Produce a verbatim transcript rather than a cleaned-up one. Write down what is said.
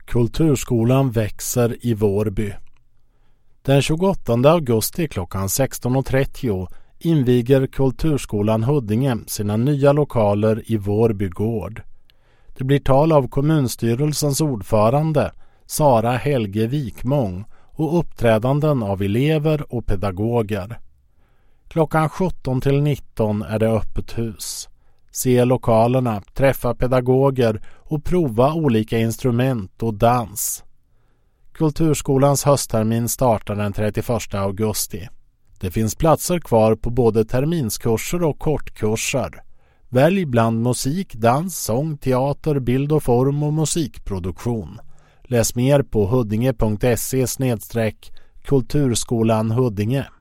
Kulturskolan växer i Vårby. Den tjugoåttonde augusti klockan sexton och trettio inviger Kulturskolan Huddinge sina nya lokaler i Vårby gård. Det blir tal av kommunstyrelsens ordförande Sara Helge Wikmång och uppträdanden av elever och pedagoger. Klockan sjutton till nitton är det öppet hus. Se lokalerna, träffa pedagoger och prova olika instrument och dans. Kulturskolans hösttermin startar den trettioförsta augusti. Det finns platser kvar på både terminskurser och kortkurser. Välj bland musik, dans, sång, teater, bild och form och musikproduktion. Läs mer på huddinge punkt se slash kulturskolan Huddinge.